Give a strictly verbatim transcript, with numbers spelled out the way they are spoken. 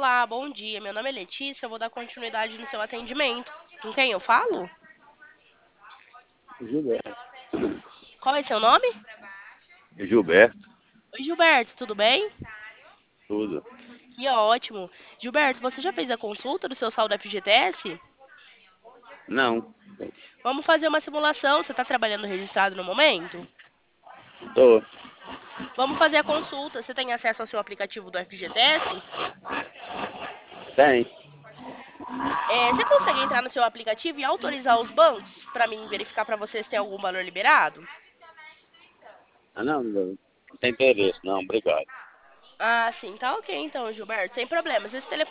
Olá, bom dia. Meu nome é Letícia. Eu vou dar continuidade no seu atendimento. Com quem eu falo? Gilberto. Qual é seu nome? Gilberto, Oi, Gilberto, tudo bem? tudo. Que ótimo. Gilberto, você já fez a consulta do seu saldo F G T S? Não, Vamos fazer uma simulação. Você está trabalhando registrado no momento? tô. Vamos fazer a consulta. Você tem acesso ao seu aplicativo do F G T S? Tem. É, você consegue entrar no seu aplicativo e autorizar os bancos para mim verificar para você se tem algum valor liberado? Ah, não, não não tem interesse, não, obrigado. Ah, sim, tá ok então, Gilberto, sem problemas. Esse telefone